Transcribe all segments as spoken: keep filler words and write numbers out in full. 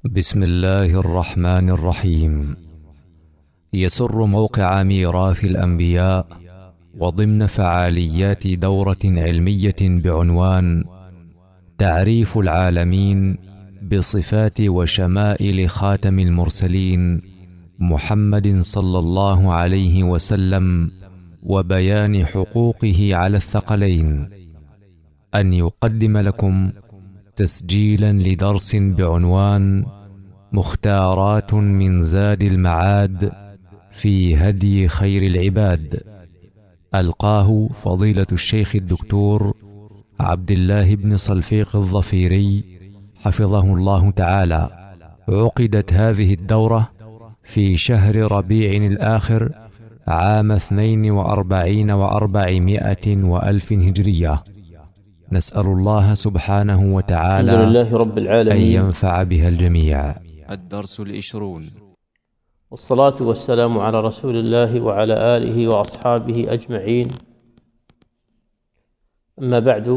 بسم الله الرحمن الرحيم. يسر موقع ميراث الأنبياء وضمن فعاليات دورة علمية بعنوان تعريف العالمين بصفات وشمائل خاتم المرسلين محمد صلى الله عليه وسلم وبيان حقوقه على الثقلين، أن يقدم لكم تسجيلا لدرس بعنوان مختارات من زاد المعاد في هدي خير العباد، ألقاه فضيلة الشيخ الدكتور عبد الله بن صلفيق الظفيري حفظه الله تعالى. عقدت هذه الدورة في شهر ربيع الآخر عام اثنين وأربعين وأربعمائة وألف هجرية. نسأل الله سبحانه وتعالى الحمد لله رب العالمين أن ينفع بها الجميع. الدرس العشرون. والصلاة والسلام على رسول الله وعلى آله وأصحابه أجمعين. أما بعد،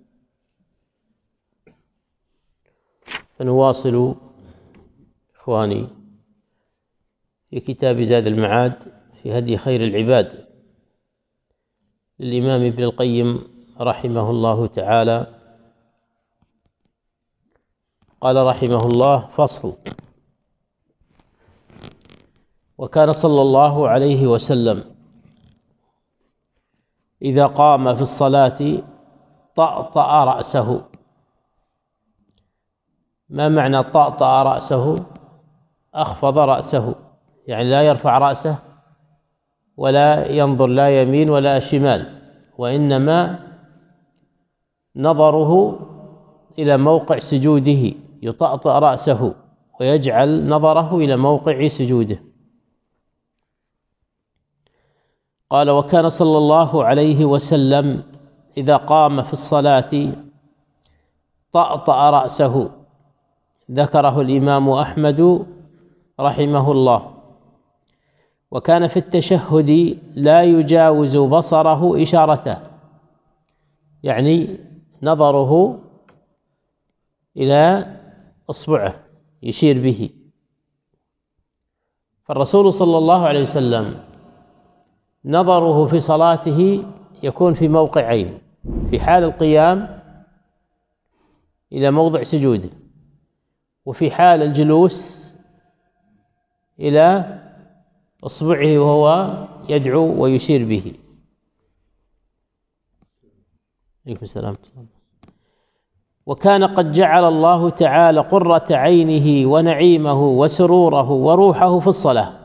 فنواصل إخواني في كتاب زاد المعاد في هدي خير العباد للإمام ابن القيم رحمه الله تعالى. قال رحمه الله: فصل. وكان صلى الله عليه وسلم إذا قام في الصلاة طأطأ رأسه. ما معنى طأطأ رأسه؟ أخفض رأسه، يعني لا يرفع رأسه ولا ينظر لا يمين ولا شمال، وإنما نظره إلى موقع سجوده، يطأطأ رأسه ويجعل نظره إلى موقع سجوده. قال: وكان صلى الله عليه وسلم إذا قام في الصلاة طأطأ رأسه. ذكره الإمام أحمد رحمه الله. وكان في التشهد لا يجاوز بصره إشارته، يعني نظره إلى إصبعه يشير به. فالرسول صلى الله عليه وسلم نظره في صلاته يكون في موقعين: في حال القيام إلى موضع سجوده، وفي حال الجلوس إلى إصبعه وهو يدعو ويشير به. عليكم السلام. وكان قد جعل الله تعالى قرة عينه ونعيمه وسروره وروحه في الصلاة.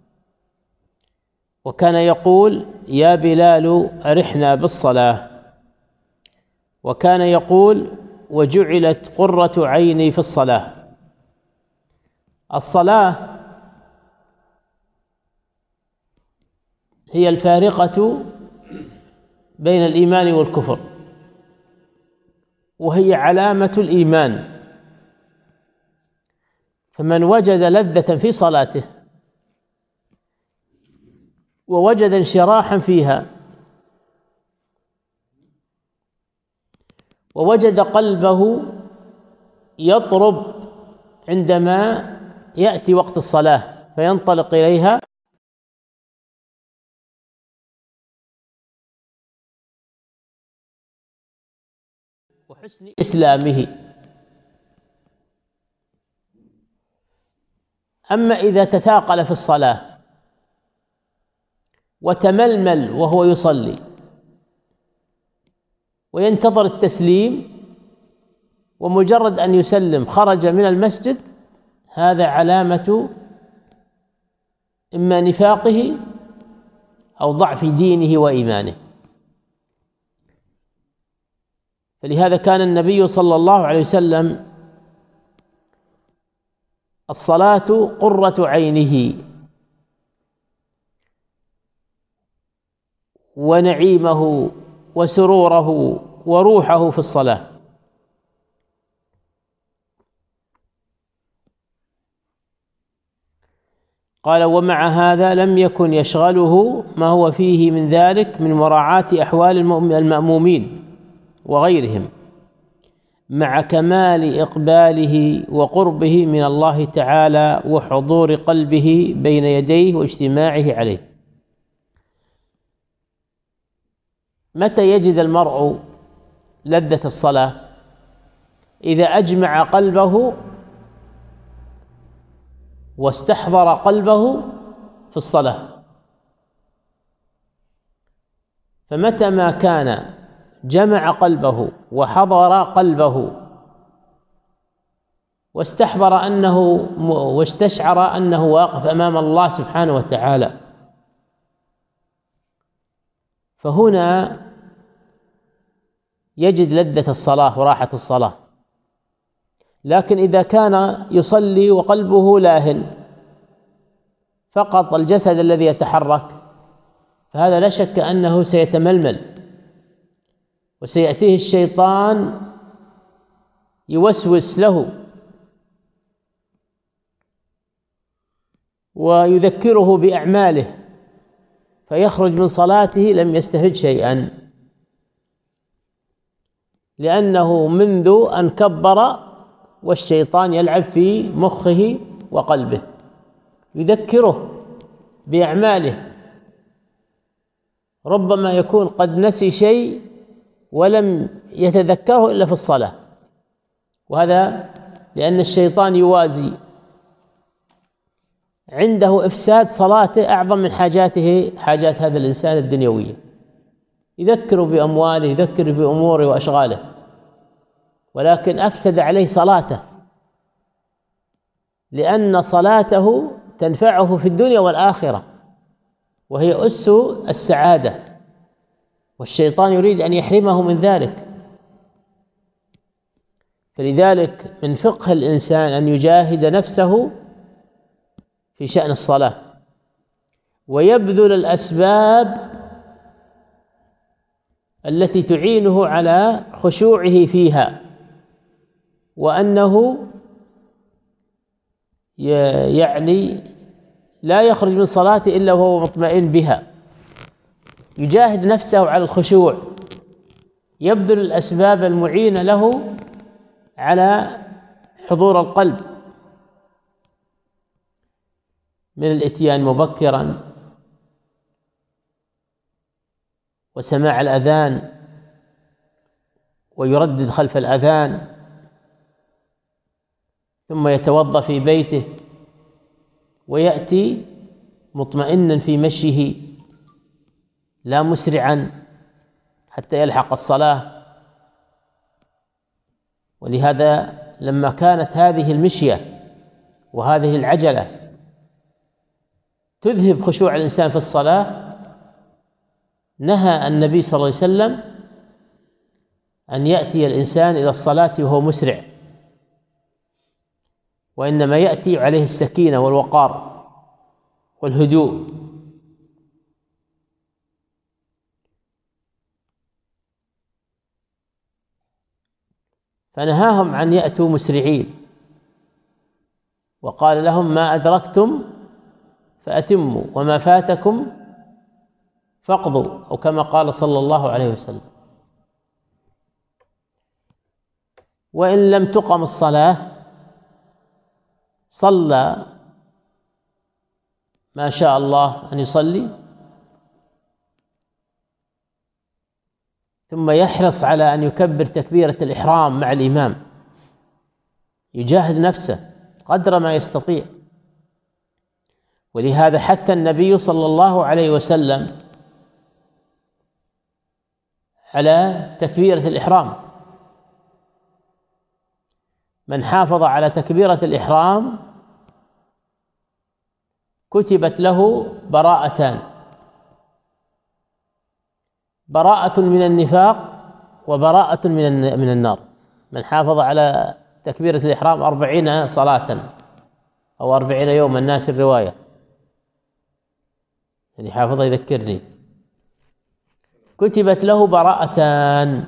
وكان يقول: يا بلال أرحنا بالصلاة. وكان يقول: وجعلت قرة عيني في الصلاة. الصلاة هي الفارقة بين الإيمان والكفر، وهي علامة الإيمان. فمن وجد لذة في صلاته ووجد انشراحا فيها ووجد قلبه يطرب عندما يأتي وقت الصلاة فينطلق إليها، وحسن إسلامه. أما إذا تثاقل في الصلاة وتململ وهو يصلي وينتظر التسليم، ومجرد أن يسلم خرج من المسجد، هذا علامة إما نفاقه أو ضعف دينه وإيمانه. فلهذا كان النبي صلى الله عليه وسلم الصلاة قرة عينه ونعيمه وسروره وروحه في الصلاة. قال: ومع هذا لم يكن يشغله ما هو فيه من ذلك من مراعاة أحوال المأمومين وغيرهم، مع كمال إقباله وقربه من الله تعالى وحضور قلبه بين يديه واجتماعه عليه. متى يجد المرء لذة الصلاة؟ إذا أجمع قلبه واستحضر قلبه في الصلاة. فمتى ما كان جمع قلبه وحضر قلبه واستحضر أنه واستشعر أنه واقف أمام الله سبحانه وتعالى، فهنا يجد لذة الصلاة وراحة الصلاة. لكن إذا كان يصلي وقلبه لاهٍ فقط الجسد الذي يتحرك، فهذا لا شك أنه سيتململ، وسيأتيه الشيطان يوسوس له ويذكره بأعماله، فيخرج من صلاته لم يستفد شيئا، لأنه منذ أن كبر والشيطان يلعب في مخه وقلبه، يذكره بأعماله، ربما يكون قد نسي شيء ولم يتذكره إلا في الصلاة، وهذا لأن الشيطان يوازي عنده إفساد صلاته أعظم من حاجاته حاجات هذا الإنسان الدنيوية، يذكره بأمواله، يذكره بأموره وأشغاله، ولكن أفسد عليه صلاته، لأن صلاته تنفعه في الدنيا والآخرة، وهي أس السعادة، والشيطان يريد أن يحرمه من ذلك. فلذلك من فقه الإنسان أن يجاهد نفسه في شأن الصلاة، ويبذل الأسباب التي تعينه على خشوعه فيها، وأنه يعني لا يخرج من صلاته إلا وهو مطمئن بها، يجاهد نفسه على الخشوع، يبذل الأسباب المعينة له على حضور القلب من الإتيان مبكرا، وسماع الأذان، ويردد خلف الأذان، ثم يتوضأ في بيته ويأتي مطمئنا في مشيه لا مسرعا حتى يلحق الصلاة. ولهذا لما كانت هذه المشية وهذه العجلة تذهب خشوع الإنسان في الصلاة، نهى النبي صلى الله عليه وسلم أن يأتي الإنسان إلى الصلاة وهو مسرع، وإنما يأتي عليه السكينة والوقار والهدوء. فنهاهم عن يأتوا مسرعين، وقال لهم: ما أدركتم فأتموا وما فاتكم فاقضوا، أو كما قال صلى الله عليه وسلم. وإن لم تقم الصلاة صلى ما شاء الله أن يصلي، ثم يحرص على أن يكبر تكبيرة الإحرام مع الإمام، يجاهد نفسه قدر ما يستطيع. ولهذا حث النبي صلى الله عليه وسلم على تكبيرة الإحرام: من حافظ على تكبيرة الإحرام كتبت له براءتان: براءة من النفاق وبراءة من من النار. من حافظ على تكبيرة الإحرام أربعين صلاة أو أربعين يوما، الناس الرواية يعني حافظ يذكرني، كتبت له براءتان.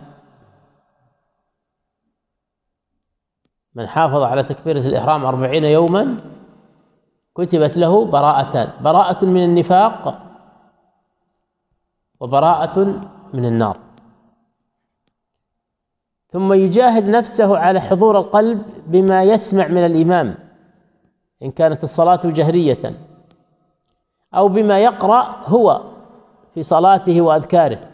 من حافظ على تكبيرة الإحرام أربعين يوما كتبت له براءتان: براءة من النفاق وبراءة من النار. ثم يجاهد نفسه على حضور القلب بما يسمع من الإمام إن كانت الصلاة جهرية، أو بما يقرأ هو في صلاته وأذكاره.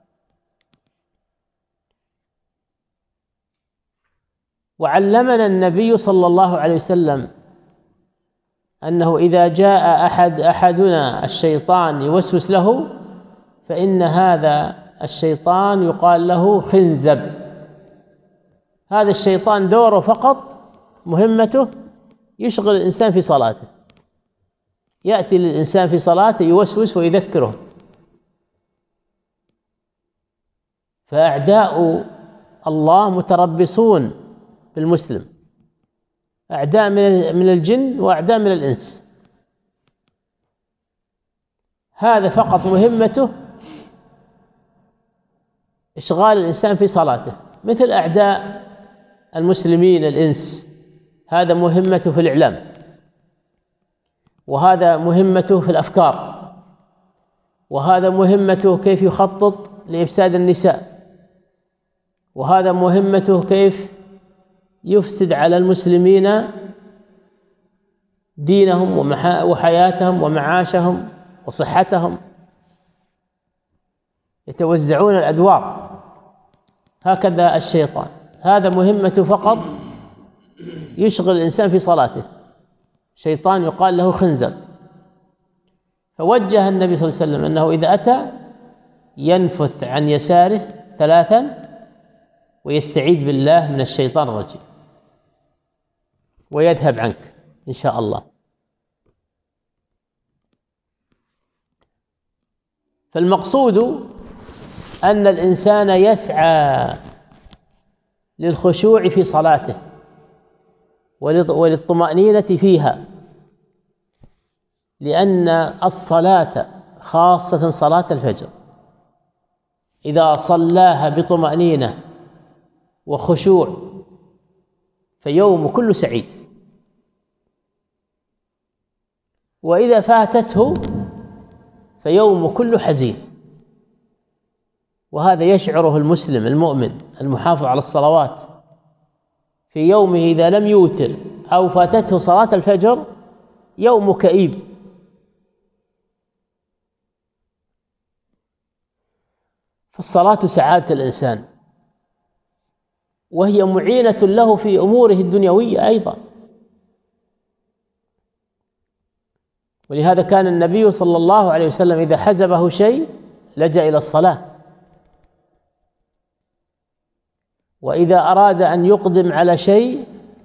وعلمنا النبي صلى الله عليه وسلم أنه إذا جاء أحد أحدنا الشيطان يوسوس له فإن هذا الشيطان يقال له خنزب. هذا الشيطان دوره فقط مهمته يشغل الإنسان في صلاته، يأتي للإنسان في صلاته يوسوس ويذكره. فأعداء الله متربصون بالمسلم، أعداء من الجن وأعداء من الإنس. هذا فقط مهمته إشغال الإنسان في صلاته، مثل أعداء المسلمين الإنس، هذا مهمته في الإعلام، وهذا مهمته في الأفكار، وهذا مهمته كيف يخطط لإفساد النساء، وهذا مهمته كيف يفسد على المسلمين دينهم وحياتهم ومعاشهم وصحتهم. يتوزعون الأدوار، هكذا الشيطان، هذا مهمته فقط يشغل الإنسان في صلاته. شيطان يقال له خنزب. فوجه النبي صلى الله عليه وسلم أنه إذا أتى ينفث عن يساره ثلاثا ويستعيذ بالله من الشيطان الرجيم ويذهب عنك إن شاء الله. فالمقصود أن الإنسان يسعى للخشوع في صلاته وللطمأنينة فيها، لأن الصلاة خاصة صلاة الفجر إذا صلاها بطمأنينة وخشوع فيوم كله سعيد، وإذا فاتته فيوم كله حزين. وهذا يشعره المسلم المؤمن المحافظ على الصلوات في يومه إذا لم يوتر أو فاتته صلاة الفجر يوم كئيب. فالصلاة سعادة الإنسان، وهي معينة له في أموره الدنيوية أيضا. ولهذا كان النبي صلى الله عليه وسلم إذا حزبه شيء لجأ إلى الصلاة، وإذا أراد أن يقدم على شيء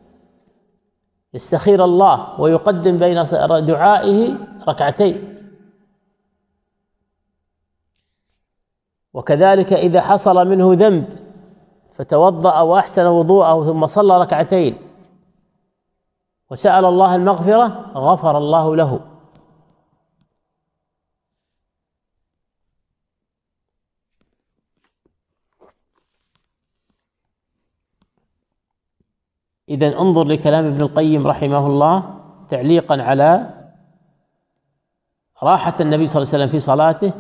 يستخير الله ويقدم بين دعائه ركعتين. وكذلك إذا حصل منه ذنب فتوضأ وأحسن وضوءه ثم صلى ركعتين وسأل الله المغفرة غفر الله له. إذن انظر لكلام ابن القيم رحمه الله تعليقا على راحة النبي صلى الله عليه وسلم في صلاته،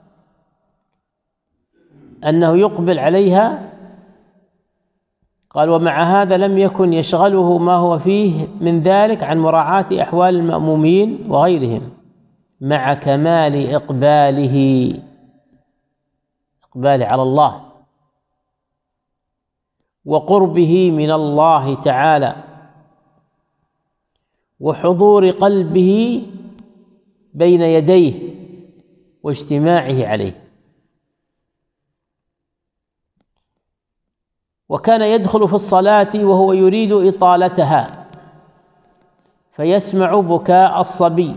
أنه يقبل عليها. قال: ومع هذا لم يكن يشغله ما هو فيه من ذلك عن مراعاة أحوال المأمومين وغيرهم، مع كمال إقباله إقباله على الله وقربه من الله تعالى وحضور قلبه بين يديه واجتماعه عليه. وكان يدخل في الصلاة وهو يريد إطالتها فيسمع بكاء الصبي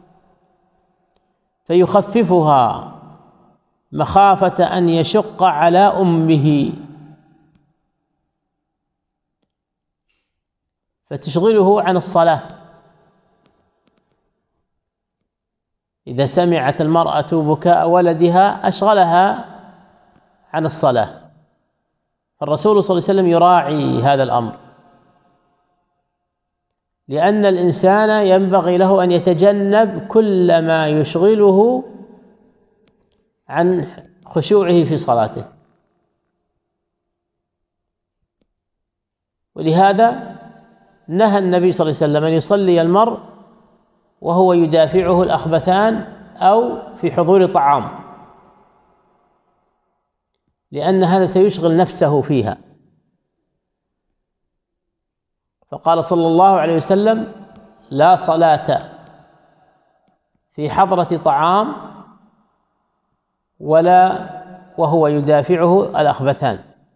فيخففها مخافة أن يشق على أمه فتشغله عن الصلاة. إذا سمعت المرأة بكاء ولدها أشغلها عن الصلاة. فالرسول صلى الله عليه وسلم يراعي هذا الأمر، لأن الإنسان ينبغي له أن يتجنب كل ما يشغله عن خشوعه في صلاته. ولهذا نهى النبي صلى الله عليه وسلم أن يصلي المرء وهو يدافعه الأخبثان أو في حضور طعام، لأن هذا سيشغل نفسه فيها. فقال صلى الله عليه وسلم: لا صلاة في حضرة طعام ولا وهو يدافعه الأخبثان،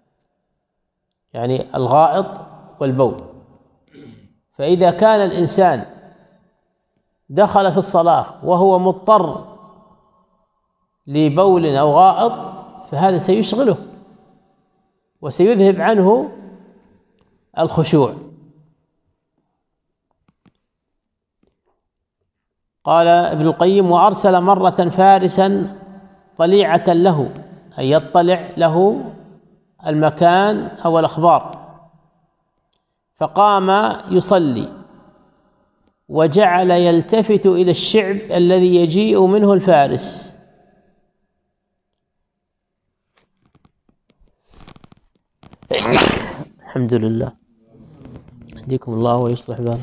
يعني الغائط والبول. فإذا كان الإنسان دخل في الصلاة وهو مضطر لبول أو غائط فهذا سيشغله وسيذهب عنه الخشوع. قال ابن القيم: وأرسل مرة فارسا طليعة له، أن يطلع له المكان أو الأخبار، فقام يصلي وجعل يلتفت إلى الشعب الذي يجيء منه الفارس، الحمد لله، يهديكم الله ويصلح بالكم.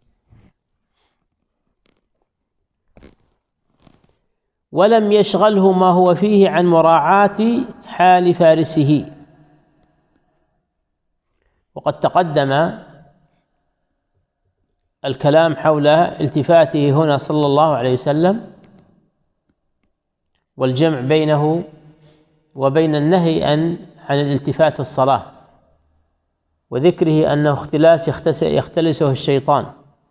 ولم يشغله ما هو فيه عن مراعاة حال فارسه. وقد تقدم الكلام حول التفاته هنا صلى الله عليه وسلم، والجمع بينه وبين النهي عن عن الالتفات في الصلاة، وذكره أنه اختلاس يختلسه الشيطان.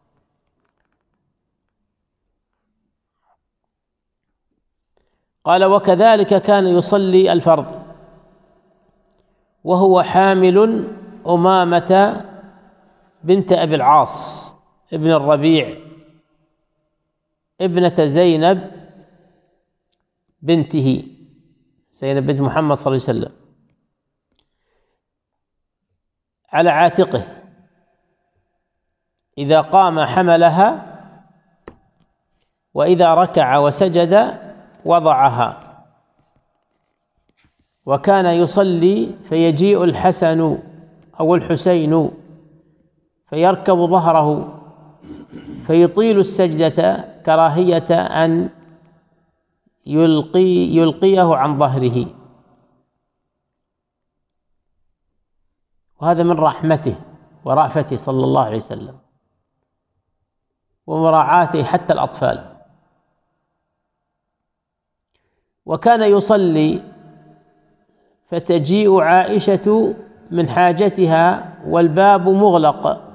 قال: وكذلك كان يصلي الفرض وهو حامل أمامة بنت أبي العاص ابن الربيع ابنة زينب بنته، زينب بنت محمد صلى الله عليه وسلم، على عاتقه، إذا قام حملها، وإذا ركع وسجد وضعها. وكان يصلي فيجيء الحسن أو الحسين فيركب ظهره فيطيل السجدة كراهية أن يلقي يلقيه عن ظهره. وهذا من رحمته ورأفته صلى الله عليه وسلم ومراعاته حتى الأطفال. وكان يصلي فتجيء عائشة من حاجتها والباب مغلق،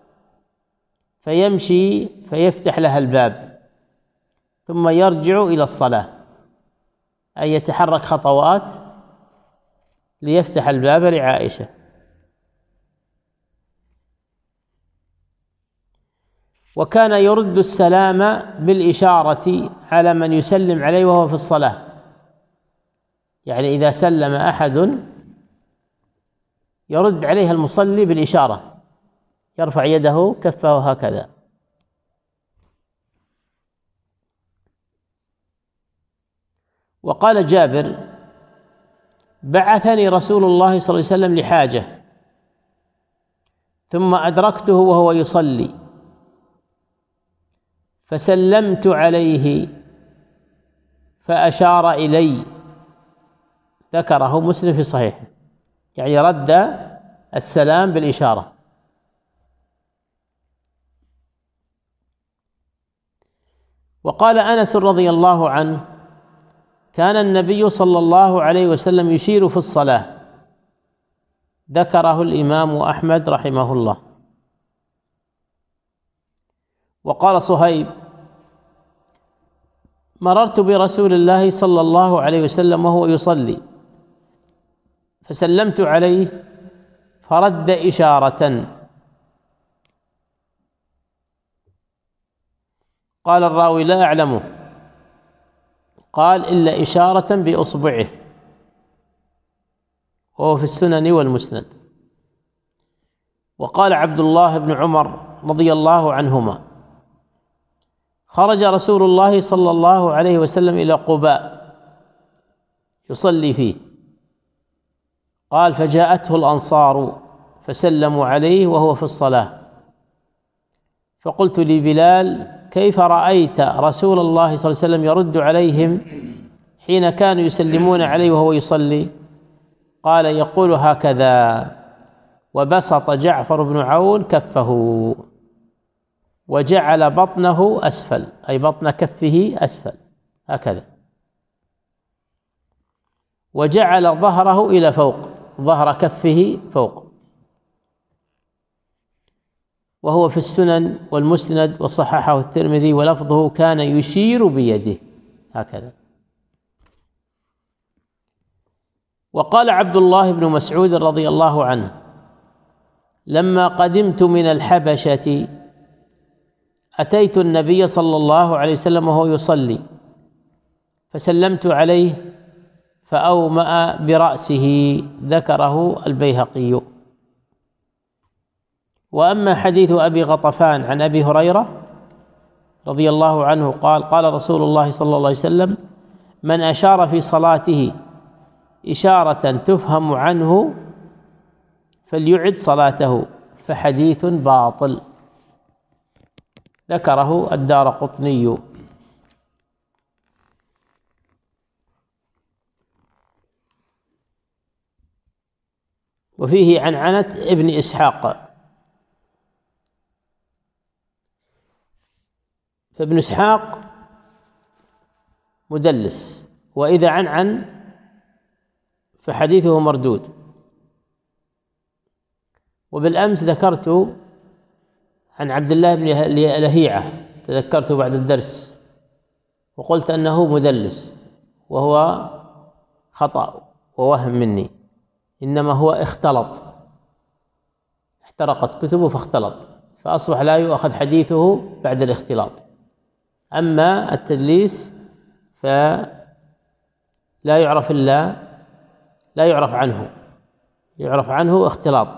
فيمشي فيفتح لها الباب ثم يرجع إلى الصلاة، أي يتحرك خطوات ليفتح الباب لعائشة. وكان يرد السلام بالإشارة على من يسلم عليه وهو في الصلاة، يعني إذا سلم أحد يرد عليه المصلي بالإشارة، يرفع يده كفه هكذا. وقال جابر: بعثني رسول الله صلى الله عليه وسلم لحاجة ثم أدركته وهو يصلي فسلمت عليه فأشار إلي، ذكره مسلم في صحيحه، يعني رد السلام بالإشارة. وقال أنس رضي الله عنه: كان النبي صلى الله عليه وسلم يشير في الصلاة، ذكره الإمام أحمد رحمه الله. وقال صهيب: مررت برسول الله صلى الله عليه وسلم وهو يصلي فسلمت عليه فرد إشارة. قال الراوي: لا أعلمه. قال: إلا إشارة بإصبعه، وهو في السنن والمسند. وقال عبد الله بن عمر رضي الله عنهما: خرج رسول الله صلى الله عليه وسلم إلى قباء يصلي فيه، قال: فجاءته الأنصار فسلموا عليه وهو في الصلاة، فقلت لبلال: كيف رأيت رسول الله صلى الله عليه وسلم يرد عليهم حين كانوا يسلمون عليه وهو يصلي؟ قال: يقول هكذا. وبسط جعفر بن عون كفه وجعل بطنه أسفل، أي بطن كفه أسفل هكذا، وجعل ظهره إلى فوق، ظهر كفه فوق. وهو في السنن والمسند وصححه الترمذي، ولفظه: كان يشير بيده هكذا. وقال عبد الله بن مسعود رضي الله عنه: لما قدمت من الحبشة أتيت النبي صلى الله عليه وسلم وهو يصلي، فسلمت عليه فأومأ برأسه. ذكره البيهقي. وأما حديث أبي غطفان عن أبي هريرة رضي الله عنه قال: قال رسول الله صلى الله عليه وسلم: من أشار في صلاته إشارة تفهم عنه فليعد صلاته، فحديث باطل. ذكره الدارقطني. وفيه عنعنة ابن إسحاق. فابن إسحاق مدلس، وإذا عنعن فحديثه مردود. وبالأمس ذكرت عن عبد الله بن لهيعة، تذكرته بعد الدرس وقلت أنه مدلس، وهو خطأ ووهم مني، إنما هو اختلط، احترقت كتبه فاختلط، فأصبح لا يؤخذ حديثه بعد الاختلاط. أما التدليس فلا يعرف إلا لا يعرف عنه يعرف عنه اختلاط.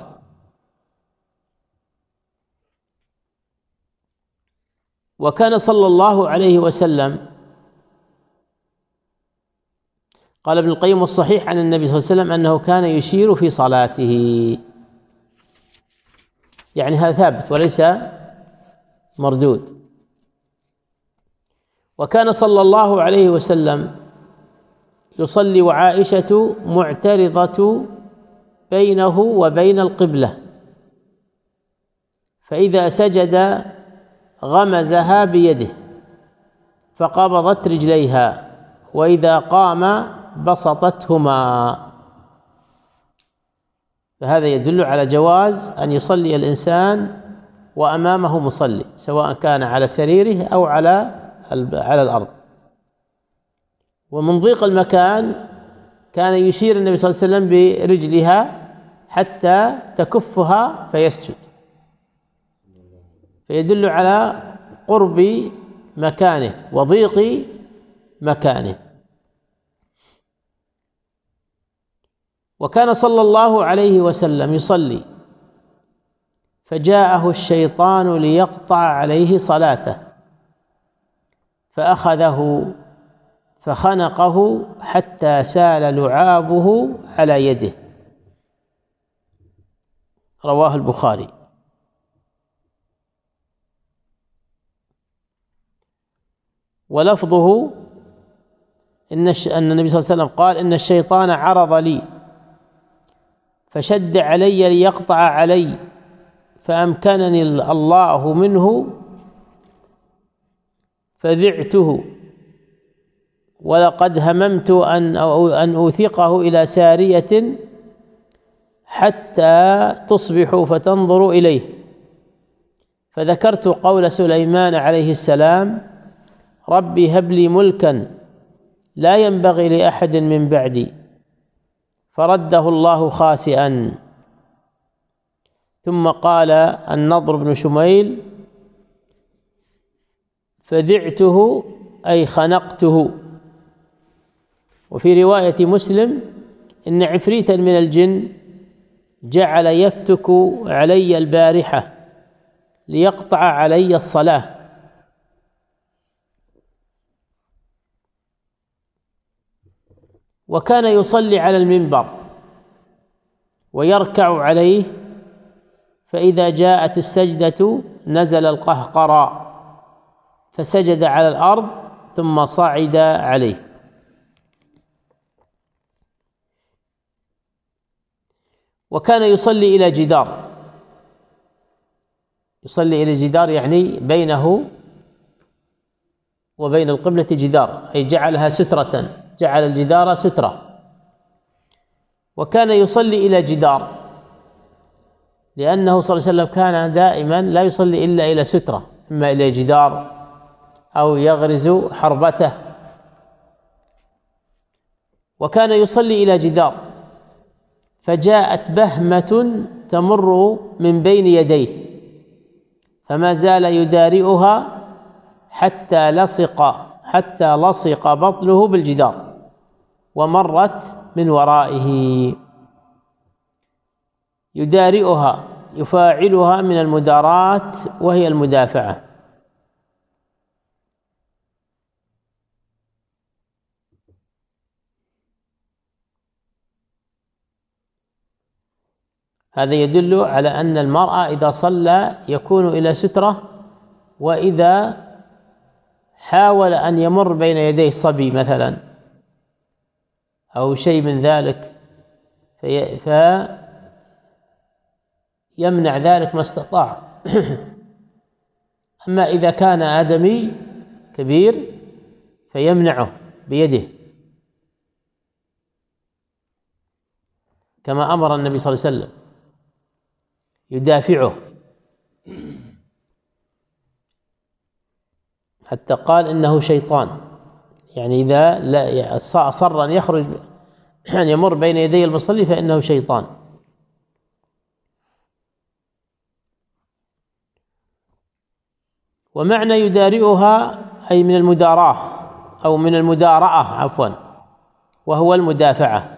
وكان صلى الله عليه وسلم، قال ابن القيم: الصحيح عن النبي صلى الله عليه وسلم أنه كان يشير في صلاته، يعني هذا ثابت وليس مردود. وكان صلى الله عليه وسلم يصلي وعائشة معترضة بينه وبين القبلة، فإذا سجد غمزها بيده فقبضت رجليها، وإذا قام بسطتهما. فهذا يدل على جواز أن يصلي الإنسان وأمامه مصلي، سواء كان على سريره أو على على الأرض. ومن ضيق المكان كان يشير النبي صلى الله عليه وسلم برجلها حتى تكفها فيسجد، فيدل على قرب مكانه وضيق مكانه. وكان صلى الله عليه وسلم يصلي فجاءه الشيطان ليقطع عليه صلاته، فأخذه فخنقه حتى سال لعابه على يده. رواه البخاري. ولفظه إن أن النبي صلى الله عليه وسلم قال: إن الشيطان عرض لي فشد علي ليقطع علي، فأمكنني الله منه فذعته، ولقد هممت أن أن أوثقه إلى سارية حتى تصبحوا فتنظروا إليه. فذكرت قول سليمان عليه السلام: ربي هب لي ملكا لا ينبغي لأحد من بعدي، فرده الله خاسئا. ثم قال النضر بن شميل: فذعته أي خنقته. وفي رواية مسلم: إن عفريتا من الجن جعل يفتك علي البارحة ليقطع علي الصلاة. وكان يصلي على المنبر ويركع عليه فإذا جاءت السجدة نزل القهقرى فسجد على الأرض ثم صعد عليه. وكان يصلي إلى جدار، يصلي إلى جدار يعني بينه وبين القبلة جدار، أي جعلها سترة، جعل الجدار سترة. وكان يصلي إلى جدار لأنه صلى الله عليه وسلم كان دائما لا يصلي إلا إلى سترة، إما إلى جدار أو يغرز حربته. وكان يصلي إلى جدار فجاءت بهمة تمر من بين يديه فما زال يدارئها حتى لصق حتى لصق بطنه بالجدار ومرت من ورائه، يدارئها يفاعلها من المداراة وهي المدافعة. هذا يدل على أن المرأة إذا صلى يكون إلى سترة، وإذا حاول أن يمر بين يديه صبي مثلا أو شيء من ذلك فيمنع ذلك ما استطاع. أما إذا كان آدمي كبير فيمنعه بيده كما أمر النبي صلى الله عليه وسلم، يدافعه حتى قال إنه شيطان، يعني إذا لا أصر أن يخرج أن يمر بين يدي المصلي فإنه شيطان. ومعنى يدارئها أي من المداراة أو من المدارعة عفوا، وهو المدافعة.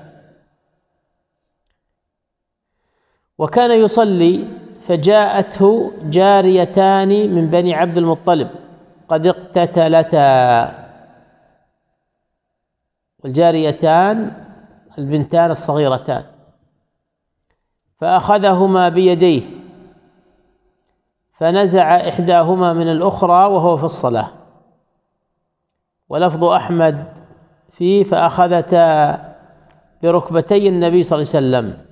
وكان يصلي فجاءته جاريتان من بني عبد المطلب قد اقتتلتا، والجاريتان البنتان الصغيرتان، فأخذهما بيديه فنزع إحداهما من الأخرى وهو في الصلاة. ولفظ أحمد فيه فأخذتا بركبتي النبي صلى الله عليه وسلم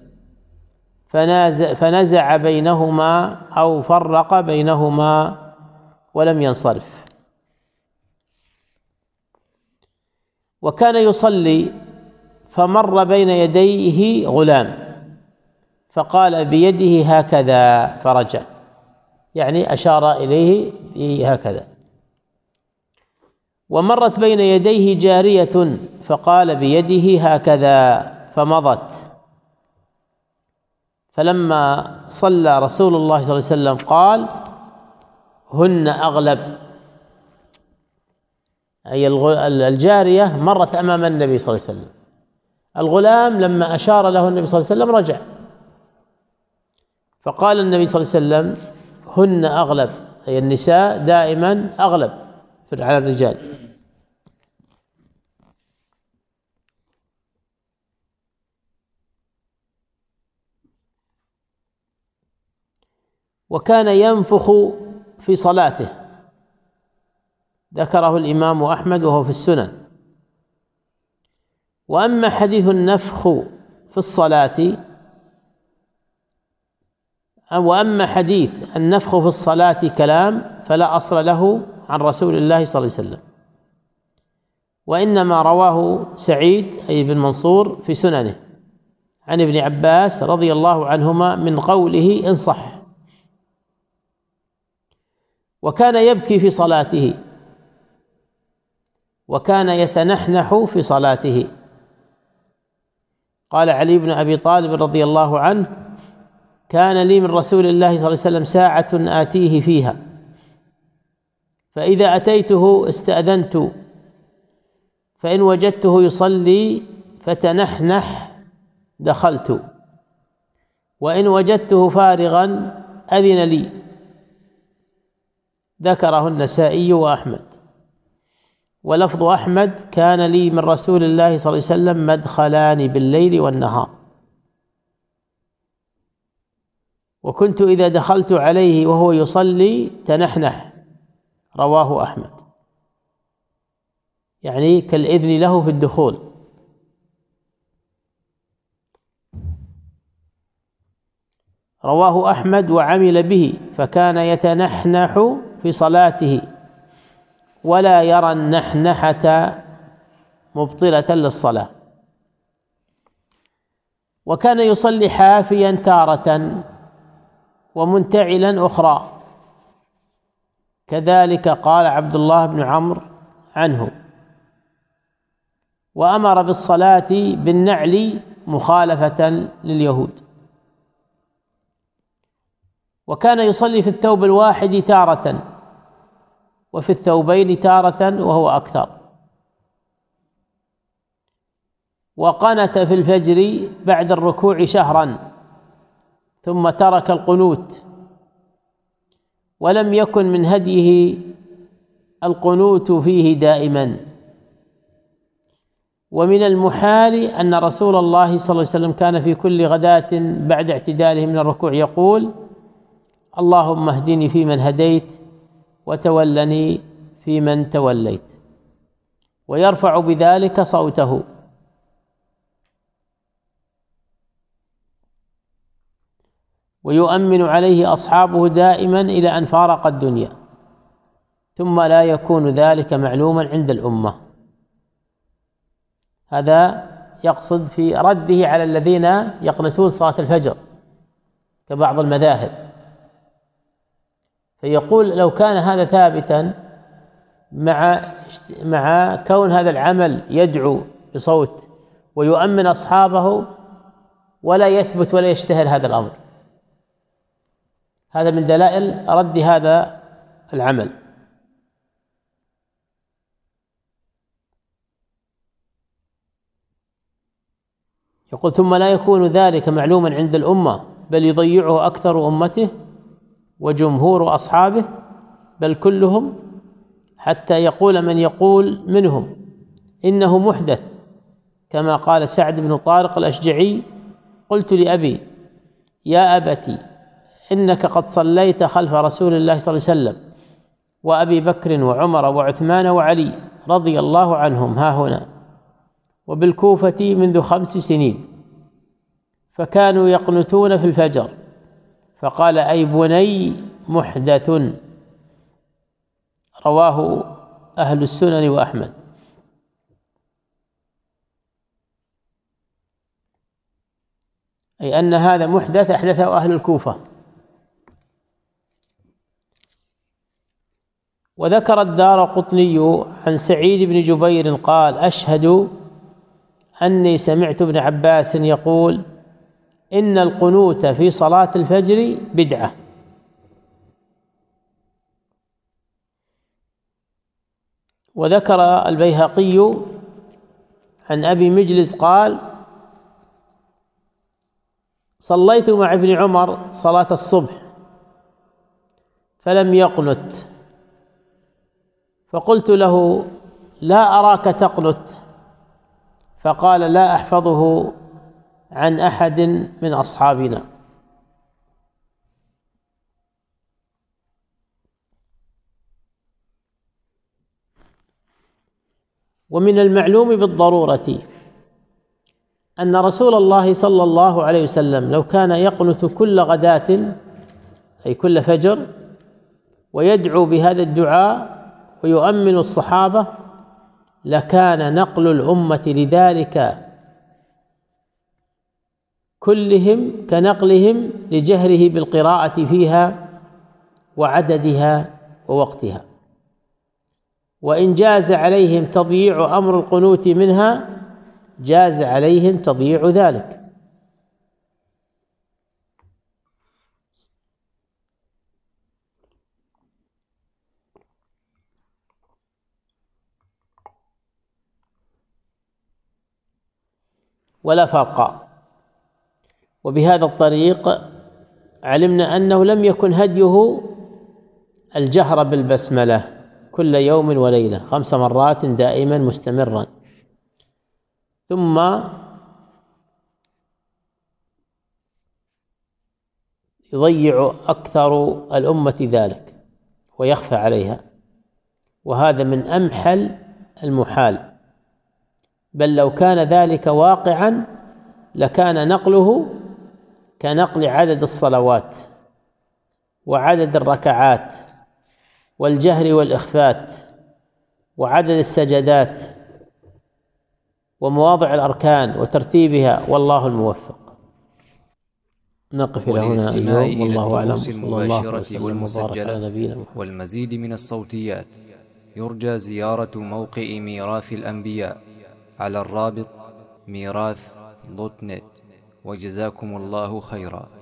فنزع بينهما أو فرق بينهما ولم ينصرف. وكان يصلي فمر بين يديه غلام فقال بيده هكذا فرجع، يعني أشار إليه هكذا. ومرت بين يديه جارية فقال بيده هكذا فمضت. فلما صلى رسول الله صلى الله عليه وسلم قال هن أغلب، أي الجارية مرت أمام النبي صلى الله عليه وسلم، الغلام لما أشار له النبي صلى الله عليه وسلم رجع، فقال النبي صلى الله عليه وسلم هن أغلب، أي النساء دائما أغلب على الرجال. وكان ينفخ في صلاته، ذكره الإمام أحمد وهو في السنن. وأما حديث النفخ في الصلاة وأما حديث النفخ في الصلاة كلام فلا أصل له عن رسول الله صلى الله عليه وسلم، وإنما رواه سعيد أي بن منصور في سننه عن ابن عباس رضي الله عنهما من قوله إن صح. وكان يبكي في صلاته، وكان يتنحنح في صلاته. قال علي بن أبي طالب رضي الله عنه كان لي من رسول الله صلى الله عليه وسلم ساعة آتيه فيها، فإذا أتيته استأذنت فإن وجدته يصلي فتنحنح دخلت، وإن وجدته فارغا أذن لي. ذكره النسائي وأحمد. ولفظ أحمد كان لي من رسول الله صلى الله عليه وسلم مدخلان بالليل والنهار. وكنت إذا دخلت عليه وهو يصلي تنحنح. رواه أحمد، يعني كالإذن له في الدخول. رواه أحمد وعمل به، فكان يتنحنح في صلاته ولا يرى النحنحة مبطلة للصلاة. وكان يصلي حافيا تارة ومنتعلا أخرى، كذلك قال عبد الله بن عمرو عنه. وأمر بالصلاة بالنعل مخالفة لليهود. وكان يصلي في الثوب الواحد تارة وفي الثوبين تارة وهو أكثر. وقنت في الفجر بعد الركوع شهرا ثم ترك القنوت، ولم يكن من هديه القنوت فيه دائما. ومن المحال أن رسول الله صلى الله عليه وسلم كان في كل غداة بعد اعتداله من الركوع يقول: اللهم اهدني فيمن هديت وتولني فيمن توليت، ويرفع بذلك صوته. ويؤمن عليه أصحابه دائما إلى أن فارق الدنيا، ثم لا يكون ذلك معلوما عند الأمة. هذا يقصد في رده على الذين يقنتون صلاة الفجر كبعض المذاهب، فيقول لو كان هذا ثابتا مع مع كون هذا العمل يدعو بصوت ويؤمن أصحابه ولا يثبت ولا يشتهر هذا الأمر، هذا من دلائل رد هذا العمل. يقول: ثم لا يكون ذلك معلوما عند الأمة، بل يضيعه أكثر أمته وجمهور أصحابه، بل كلهم، حتى يقول من يقول منهم إنه محدث، كما قال سعد بن طارق الأشجعي: قلت لأبي: يا أبتي، إنك قد صليت خلف رسول الله صلى الله عليه وسلم وأبي بكر وعمر وعثمان وعلي رضي الله عنهم ها هنا، وبالكوفة منذ خمس سنين، فكانوا يقنتون في الفجر. فقال: أي بني محدث. رواه أهل السنن وأحمد. أي أن هذا محدث أحدثه أهل الكوفة. وذكر الدارقطني عن سعيد بن جبير قال: أشهد أني سمعت ابن عباس يقول: إن القنوت في صلاة الفجر بدعة. وذكر البيهقي عن أبي مجلس قال: صليت مع ابن عمر صلاة الصبح فلم يقنت، فقلت له: لا أراك تقنت، فقال: لا أحفظه عن أحد من أصحابنا. ومن المعلوم بالضرورة أن رسول الله صلى الله عليه وسلم لو كان يقنت كل غداة، أي كل فجر، ويدعو بهذا الدعاء ويؤمن الصحابة، لكان نقل الأمة لذلك كلهم كنقلهم لجهره بالقراءة فيها وعددها ووقتها. وإن جاز عليهم تضييع أمر القنوت منها، جاز عليهم تضييع ذلك. ولا فرق. وبهذا الطريق علمنا أنه لم يكن هديه الجهر بالبسملة كل يوم وليلة خمس مرات دائما مستمرا، ثم يضيع أكثر الأمة ذلك ويخفى عليها، وهذا من أمحل المحال، بل لو كان ذلك واقعا لكان نقله كنقل عدد الصلوات وعدد الركعات والجهر والإخفات وعدد السجدات ومواضع الأركان وترتيبها، والله الموفق. نقف إلى هنا اليوم، والله أعلم. صلى الله عليه والمسجلة والمزيد من الصوتيات يرجى زيارة موقع ميراث الأنبياء على الرابط ميراث دوت نت. وجزاكم الله خيرا.